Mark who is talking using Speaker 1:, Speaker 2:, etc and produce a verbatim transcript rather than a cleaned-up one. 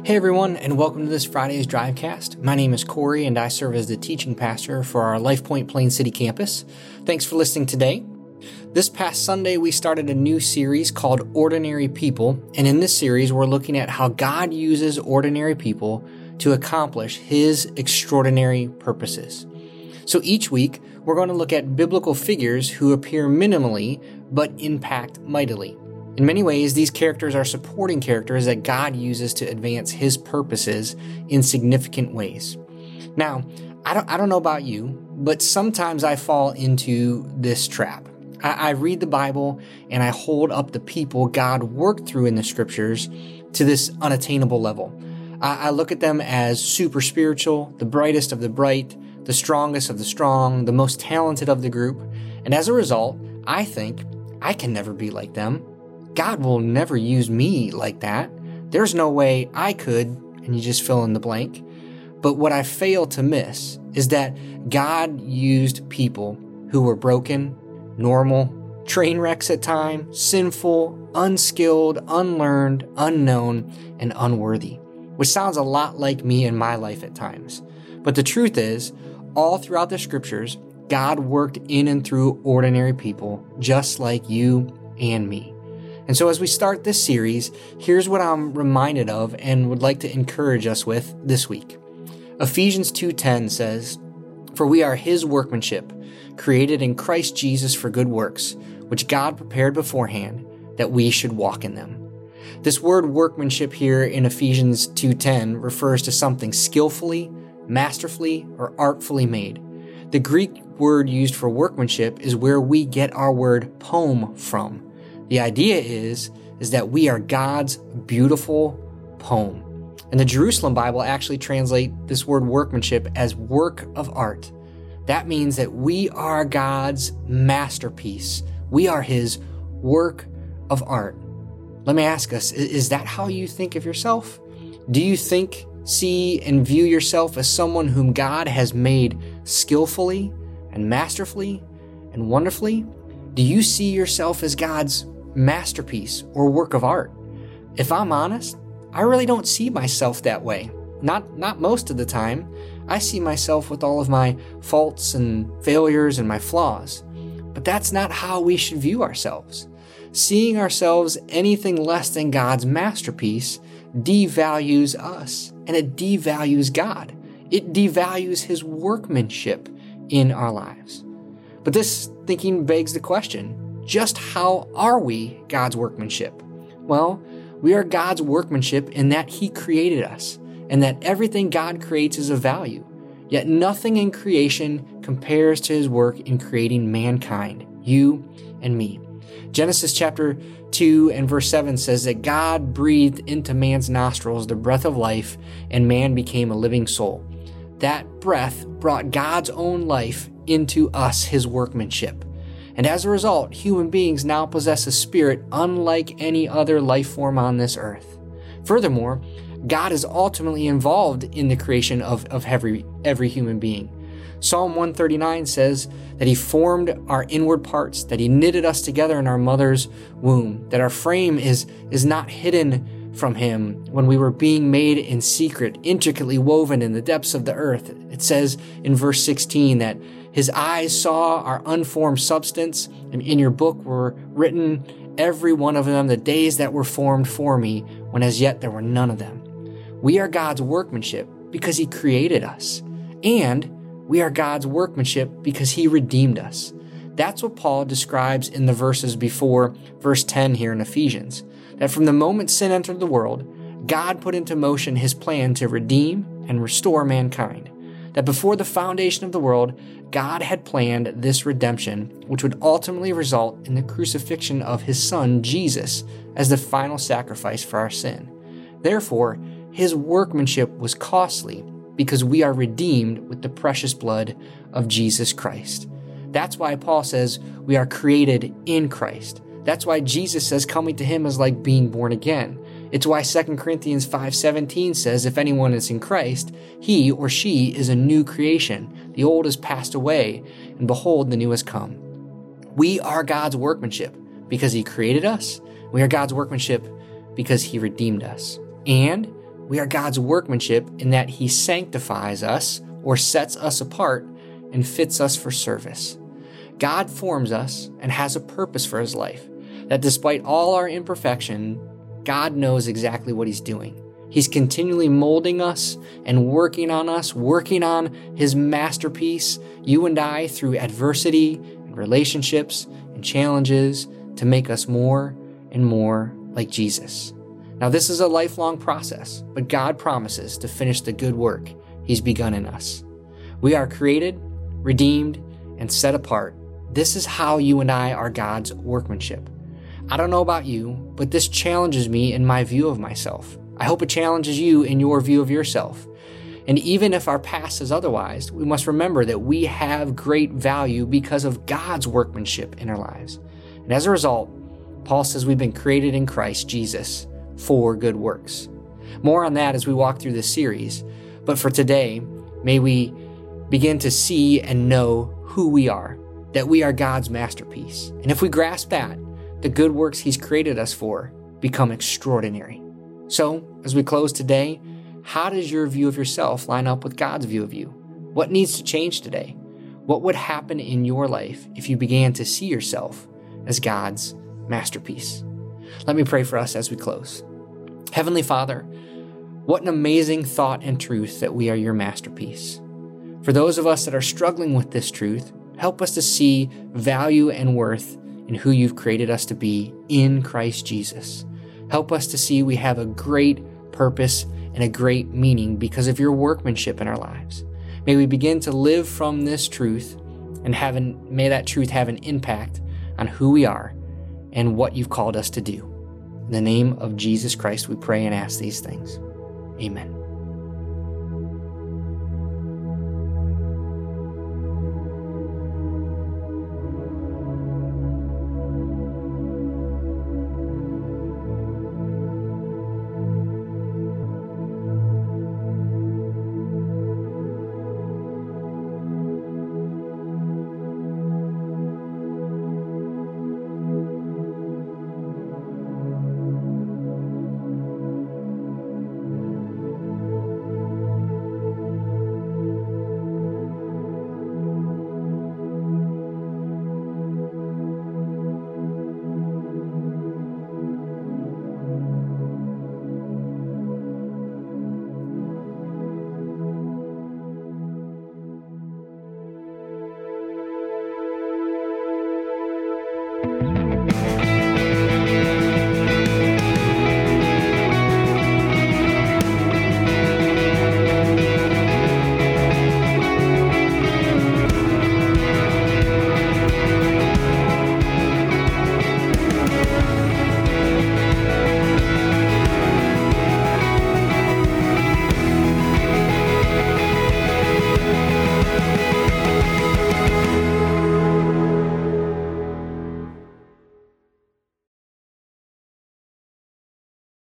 Speaker 1: Hey everyone, and welcome to this Friday's Drivecast. My name is Corey, and I serve as the teaching pastor for our LifePoint Plain City campus. Thanks for listening today. This past Sunday, we started a new series called Ordinary People, and in this series, we're looking at how God uses ordinary people to accomplish His extraordinary purposes. So each week, we're going to look at biblical figures who appear minimally, but impact mightily. In many ways, these characters are supporting characters that God uses to advance His purposes in significant ways. Now, I don't, I don't know about you, but sometimes I fall into this trap. I, I read the Bible and I hold up the people God worked through in the scriptures to this unattainable level. I, I look at them as super spiritual, the brightest of the bright, the strongest of the strong, the most talented of the group. And as a result, I think I can never be like them. God will never use me like that. There's no way I could, and you just fill in the blank. But what I fail to miss is that God used people who were broken, normal, train wrecks at times, sinful, unskilled, unlearned, unknown, and unworthy, which sounds a lot like me in my life at times. But the truth is, all throughout the scriptures, God worked in and through ordinary people, just like you and me. And so as we start this series, here's what I'm reminded of and would like to encourage us with this week. Ephesians two ten says, "For we are His workmanship, created in Christ Jesus for good works, which God prepared beforehand that we should walk in them." This word workmanship here in Ephesians two ten refers to something skillfully, masterfully, or artfully made. The Greek word used for workmanship is where we get our word poem from. The idea is, is that we are God's beautiful poem. And the Jerusalem Bible actually translates this word workmanship as work of art. That means that we are God's masterpiece. We are His work of art. Let me ask us, is that how you think of yourself? Do you think, see, and view yourself as someone whom God has made skillfully and masterfully and wonderfully? Do you see yourself as God's masterpiece or work of art? If I'm honest, I really don't see myself that way. Not not most of the time. I see myself with all of my faults and failures and my flaws. But that's not how we should view ourselves. Seeing ourselves anything less than God's masterpiece devalues us, and it devalues God. It devalues His workmanship in our lives. But this thinking begs the question, just how are we God's workmanship? Well, we are God's workmanship in that He created us, and that everything God creates is of value. Yet nothing in creation compares to His work in creating mankind, you and me. Genesis chapter two and verse seven says that God breathed into man's nostrils the breath of life, and man became a living soul. That breath brought God's own life into us, His workmanship. And as a result, human beings now possess a spirit unlike any other life form on this earth. Furthermore, God is ultimately involved in the creation of, of every, every human being. Psalm one thirty-nine says that He formed our inward parts, that He knitted us together in our mother's womb, that our frame is, is not hidden from Him when we were being made in secret, intricately woven in the depths of the earth. It says in verse sixteen that His eyes saw our unformed substance, and in your book were written, every one of them, the days that were formed for me, when as yet there were none of them. We are God's workmanship because He created us, and we are God's workmanship because He redeemed us. That's what Paul describes in the verses before verse ten here in Ephesians, that from the moment sin entered the world, God put into motion His plan to redeem and restore mankind. That before the foundation of the world, God had planned this redemption, which would ultimately result in the crucifixion of His Son, Jesus, as the final sacrifice for our sin. Therefore, His workmanship was costly because we are redeemed with the precious blood of Jesus Christ. That's why Paul says we are created in Christ. That's why Jesus says coming to Him is like being born again. It's why Second Corinthians five seventeen says if anyone is in Christ, he or she is a new creation. The old has passed away, and behold, the new has come. We are God's workmanship because He created us. We are God's workmanship because He redeemed us. And We are God's workmanship in that He sanctifies us or sets us apart and fits us for service. God forms us and has a purpose for His life, that despite all our imperfection, God knows exactly what He's doing. He's continually molding us and working on us, working on His masterpiece, you and I, through adversity and relationships and challenges to make us more and more like Jesus. Now, this is a lifelong process, but God promises to finish the good work He's begun in us. We are created, redeemed, and set apart. This is how you and I are God's workmanship. I don't know about you, but this challenges me in my view of myself. I hope it challenges you in your view of yourself. And even if our past is otherwise, we must remember that we have great value because of God's workmanship in our lives. And as a result, Paul says we've been created in Christ Jesus for good works. More on that as we walk through this series. But for today, may we begin to see and know who we are, that we are God's masterpiece. And if we grasp that, the good works He's created us for become extraordinary. So, as we close today, how does your view of yourself line up with God's view of you? What needs to change today? What would happen in your life if you began to see yourself as God's masterpiece? Let me pray for us as we close. Heavenly Father, what an amazing thought and truth that we are your masterpiece. For those of us that are struggling with this truth, help us to see value and worth in who you've created us to be in Christ Jesus. Help us to see we have a great purpose and a great meaning because of your workmanship in our lives. May we begin to live from this truth, and have an, may that truth have an impact on who we are and what you've called us to do. In the name of Jesus Christ, we pray and ask these things. Amen.